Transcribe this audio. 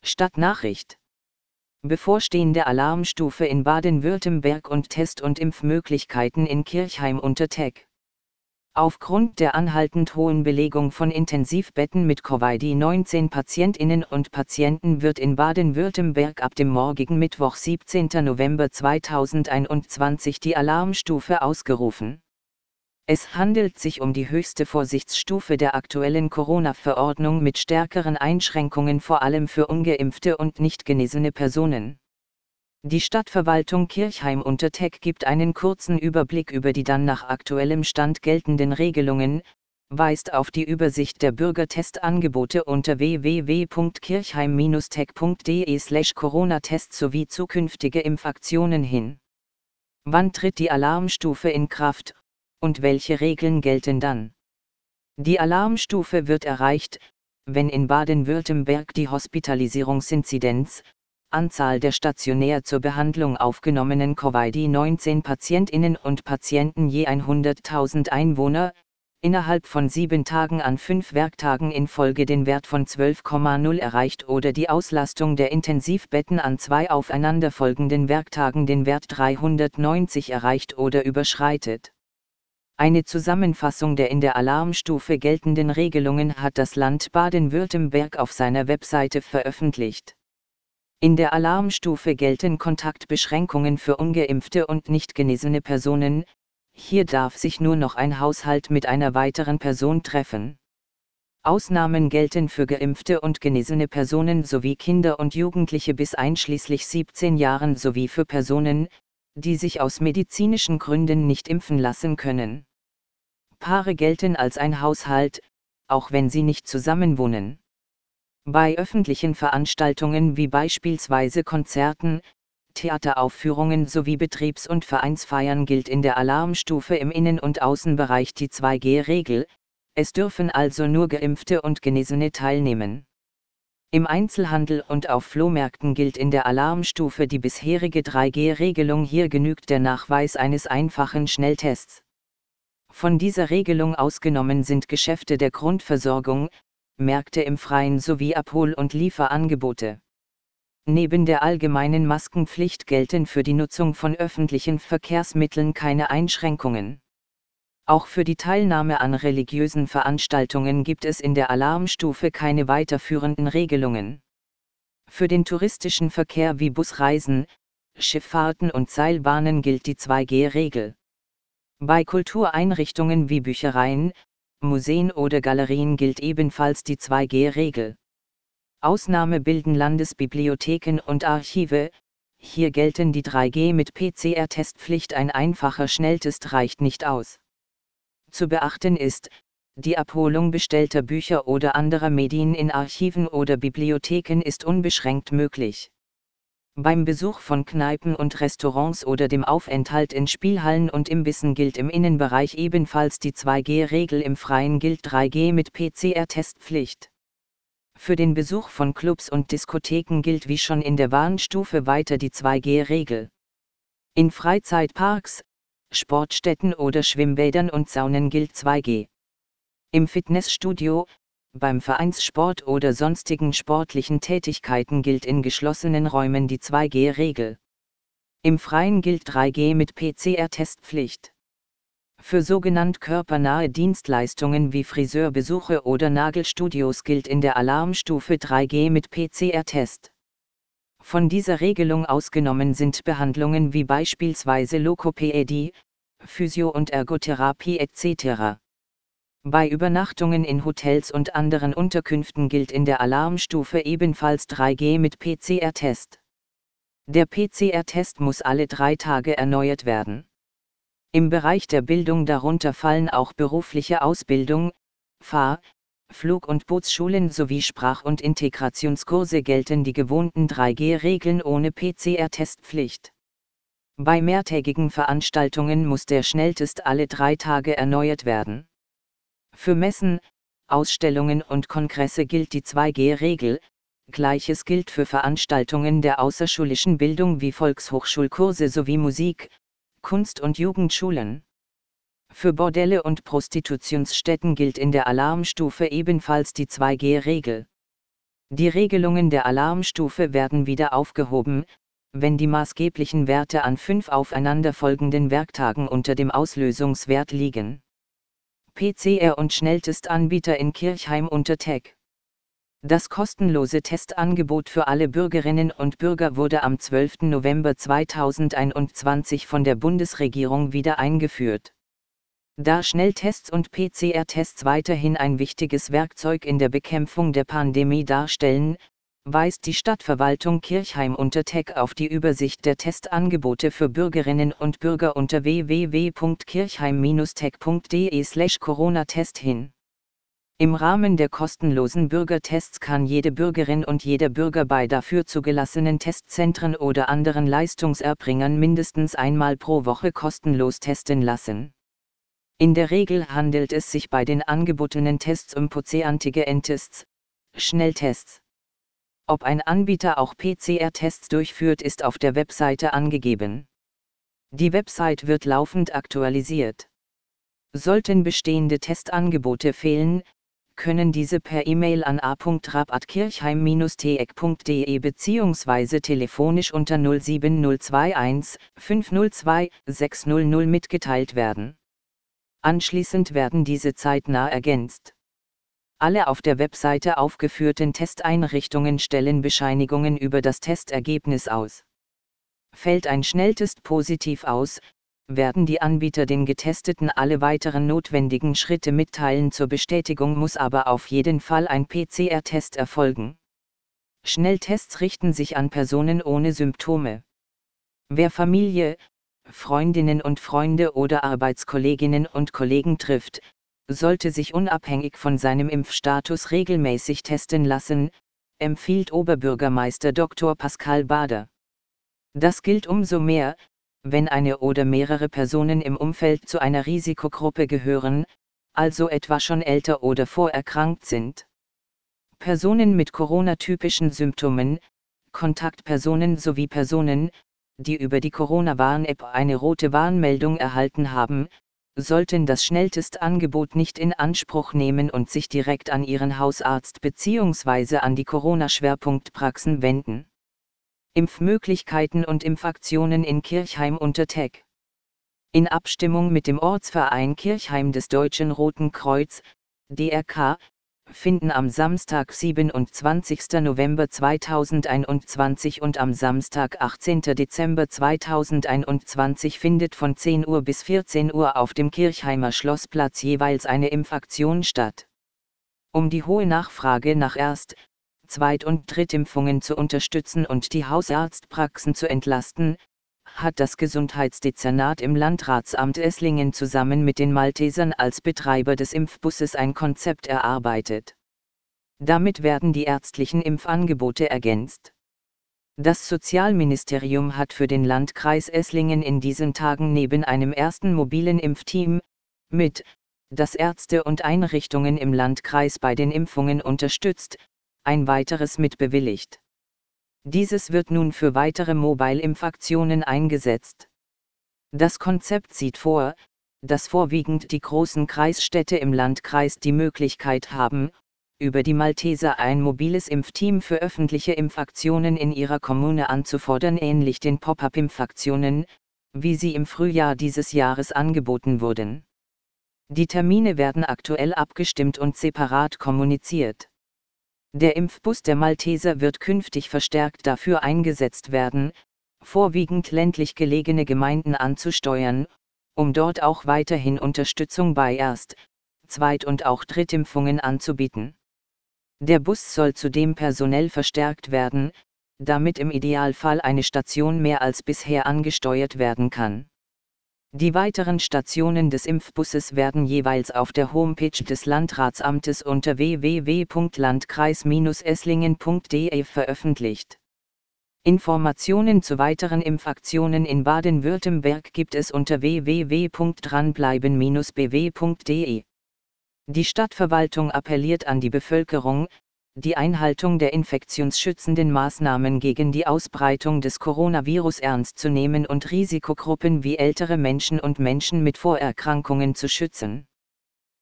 Stadtnachricht. Bevorstehende Alarmstufe in Baden-Württemberg und Test- und Impfmöglichkeiten in Kirchheim unter Teck. Aufgrund der anhaltend hohen Belegung von Intensivbetten mit Covid-19-Patientinnen und Patienten wird in Baden-Württemberg ab dem morgigen Mittwoch 17. November 2021 die Alarmstufe ausgerufen. Es handelt sich um die höchste Vorsichtsstufe der aktuellen Corona-Verordnung mit stärkeren Einschränkungen vor allem für ungeimpfte und nicht genesene Personen. Die Stadtverwaltung Kirchheim unter Teck gibt einen kurzen Überblick über die dann nach aktuellem Stand geltenden Regelungen, weist auf die Übersicht der Bürgertestangebote unter www.kirchheim-teck.de/Corona-Test sowie zukünftige Impfaktionen hin. Wann tritt die Alarmstufe in Kraft? Und welche Regeln gelten dann? Die Alarmstufe wird erreicht, wenn in Baden-Württemberg die Hospitalisierungsinzidenz, Anzahl der stationär zur Behandlung aufgenommenen Covid-19-Patientinnen und Patienten je 100.000 Einwohner, innerhalb von 7 Tagen an 5 Werktagen in Folge den Wert von 12,0 erreicht oder die Auslastung der Intensivbetten an 2 aufeinanderfolgenden Werktagen den Wert 390 erreicht oder überschreitet. Eine Zusammenfassung der in der Alarmstufe geltenden Regelungen hat das Land Baden-Württemberg auf seiner Webseite veröffentlicht. In der Alarmstufe gelten Kontaktbeschränkungen für ungeimpfte und nicht genesene Personen, hier darf sich nur noch ein Haushalt mit einer weiteren Person treffen. Ausnahmen gelten für geimpfte und genesene Personen sowie Kinder und Jugendliche bis einschließlich 17 Jahren sowie für Personen, die sich aus medizinischen Gründen nicht impfen lassen können. Paare gelten als ein Haushalt, auch wenn sie nicht zusammenwohnen. Bei öffentlichen Veranstaltungen wie beispielsweise Konzerten, Theateraufführungen sowie Betriebs- und Vereinsfeiern gilt in der Alarmstufe im Innen- und Außenbereich die 2G-Regel, es dürfen also nur Geimpfte und Genesene teilnehmen. Im Einzelhandel und auf Flohmärkten gilt in der Alarmstufe die bisherige 3G-Regelung, hier genügt der Nachweis eines einfachen Schnelltests. Von dieser Regelung ausgenommen sind Geschäfte der Grundversorgung, Märkte im Freien sowie Abhol- und Lieferangebote. Neben der allgemeinen Maskenpflicht gelten für die Nutzung von öffentlichen Verkehrsmitteln keine Einschränkungen. Auch für die Teilnahme an religiösen Veranstaltungen gibt es in der Alarmstufe keine weiterführenden Regelungen. Für den touristischen Verkehr wie Busreisen, Schifffahrten und Seilbahnen gilt die 2G-Regel. Bei Kultureinrichtungen wie Büchereien, Museen oder Galerien gilt ebenfalls die 2G-Regel. Ausnahme bilden Landesbibliotheken und Archive, hier gelten die 3G mit PCR-Testpflicht, ein einfacher Schnelltest reicht nicht aus. Zu beachten ist, die Abholung bestellter Bücher oder anderer Medien in Archiven oder Bibliotheken ist unbeschränkt möglich. Beim Besuch von Kneipen und Restaurants oder dem Aufenthalt in Spielhallen und Imbissen gilt im Innenbereich ebenfalls die 2G-Regel, im Freien gilt 3G mit PCR-Testpflicht. Für den Besuch von Clubs und Diskotheken gilt wie schon in der Warnstufe weiter die 2G-Regel. In Freizeitparks, Sportstätten oder Schwimmbädern und Saunen gilt 2G. Im Fitnessstudio, beim Vereinssport oder sonstigen sportlichen Tätigkeiten gilt in geschlossenen Räumen die 2G-Regel. Im Freien gilt 3G mit PCR-Testpflicht. Für sogenannt körpernahe Dienstleistungen wie Friseurbesuche oder Nagelstudios gilt in der Alarmstufe 3G mit PCR-Test. Von dieser Regelung ausgenommen sind Behandlungen wie beispielsweise Lokopädie, Physio- und Ergotherapie etc. Bei Übernachtungen in Hotels und anderen Unterkünften gilt in der Alarmstufe ebenfalls 3G mit PCR-Test. Der PCR-Test muss alle 3 Tage erneuert werden. Im Bereich der Bildung darunter fallen auch berufliche Ausbildung, Fahr-, Flug- und Bootsschulen sowie Sprach- und Integrationskurse gelten die gewohnten 3G-Regeln ohne PCR-Testpflicht. Bei mehrtägigen Veranstaltungen muss der Schnelltest alle 3 Tage erneuert werden. Für Messen, Ausstellungen und Kongresse gilt die 2G-Regel, Gleiches gilt für Veranstaltungen der außerschulischen Bildung wie Volkshochschulkurse sowie Musik-, Kunst- und Jugendschulen. Für Bordelle und Prostitutionsstätten gilt in der Alarmstufe ebenfalls die 2G-Regel. Die Regelungen der Alarmstufe werden wieder aufgehoben, wenn die maßgeblichen Werte an 5 aufeinanderfolgenden Werktagen unter dem Auslösungswert liegen. PCR- und Schnelltestanbieter in Kirchheim-Unterteg. Das kostenlose Testangebot für alle Bürgerinnen und Bürger wurde am 12. November 2021 von der Bundesregierung wieder eingeführt. Da Schnelltests und PCR-Tests weiterhin ein wichtiges Werkzeug in der Bekämpfung der Pandemie darstellen, weist die Stadtverwaltung Kirchheim-Unterteg auf die Übersicht der Testangebote für Bürgerinnen und Bürger unter www.kirchheim-tech.de/Corona-Test hin. Im Rahmen der kostenlosen Bürgertests kann jede Bürgerin und jeder Bürger bei dafür zugelassenen Testzentren oder anderen Leistungserbringern mindestens einmal pro Woche kostenlos testen lassen. In der Regel handelt es sich bei den angebotenen Tests um PCR-Antigen-Tests, Schnelltests. Ob ein Anbieter auch PCR-Tests durchführt, ist auf der Webseite angegeben. Die Website wird laufend aktualisiert. Sollten bestehende Testangebote fehlen, können diese per E-Mail an a.rab@kirchheim-teeg.de bzw. telefonisch unter 07021 502 600 mitgeteilt werden. Anschließend werden diese zeitnah ergänzt. Alle auf der Webseite aufgeführten Testeinrichtungen stellen Bescheinigungen über das Testergebnis aus. Fällt ein Schnelltest positiv aus, werden die Anbieter den Getesteten alle weiteren notwendigen Schritte mitteilen. Zur Bestätigung muss aber auf jeden Fall ein PCR-Test erfolgen. Schnelltests richten sich an Personen ohne Symptome. Wer Familie, Freundinnen und Freunde oder Arbeitskolleginnen und Kollegen trifft, sollte sich unabhängig von seinem Impfstatus regelmäßig testen lassen, empfiehlt Oberbürgermeister Dr. Pascal Bader. Das gilt umso mehr, wenn eine oder mehrere Personen im Umfeld zu einer Risikogruppe gehören, also etwa schon älter oder vorerkrankt sind. Personen mit Corona-typischen Symptomen, Kontaktpersonen sowie Personen, die über die Corona-Warn-App eine rote Warnmeldung erhalten haben, sollten das Schnelltestangebot nicht in Anspruch nehmen und sich direkt an ihren Hausarzt bzw. an die Corona-Schwerpunktpraxen wenden. Impfmöglichkeiten und Impfaktionen in Kirchheim-Unterteg. In Abstimmung mit dem Ortsverein Kirchheim des Deutschen Roten Kreuz, DRK, finden am Samstag 27. November 2021 und am Samstag 18. Dezember 2021 findet von 10 Uhr bis 14 Uhr auf dem Kirchheimer Schlossplatz jeweils eine Impfaktion statt. Um die hohe Nachfrage nach Erst-, Zweit- und Drittimpfungen zu unterstützen und die Hausarztpraxen zu entlasten, hat das Gesundheitsdezernat im Landratsamt Esslingen zusammen mit den Maltesern als Betreiber des Impfbusses ein Konzept erarbeitet. Damit werden die ärztlichen Impfangebote ergänzt. Das Sozialministerium hat für den Landkreis Esslingen in diesen Tagen neben einem ersten mobilen Impfteam, das Ärzte und Einrichtungen im Landkreis bei den Impfungen unterstützt, ein weiteres mitbewilligt. Dieses wird nun für weitere Mobile-Impfaktionen eingesetzt. Das Konzept sieht vor, dass vorwiegend die großen Kreisstädte im Landkreis die Möglichkeit haben, über die Malteser ein mobiles Impfteam für öffentliche Impfaktionen in ihrer Kommune anzufordern, ähnlich den Pop-up-Impfaktionen, wie sie im Frühjahr dieses Jahres angeboten wurden. Die Termine werden aktuell abgestimmt und separat kommuniziert. Der Impfbus der Malteser wird künftig verstärkt dafür eingesetzt werden, vorwiegend ländlich gelegene Gemeinden anzusteuern, um dort auch weiterhin Unterstützung bei Erst-, Zweit- und auch Drittimpfungen anzubieten. Der Bus soll zudem personell verstärkt werden, damit im Idealfall eine Station mehr als bisher angesteuert werden kann. Die weiteren Stationen des Impfbusses werden jeweils auf der Homepage des Landratsamtes unter www.landkreis-esslingen.de veröffentlicht. Informationen zu weiteren Impfaktionen in Baden-Württemberg gibt es unter www.dranbleiben-bw.de. Die Stadtverwaltung appelliert an die Bevölkerung, die Einhaltung der infektionsschützenden Maßnahmen gegen die Ausbreitung des Coronavirus ernst zu nehmen und Risikogruppen wie ältere Menschen und Menschen mit Vorerkrankungen zu schützen.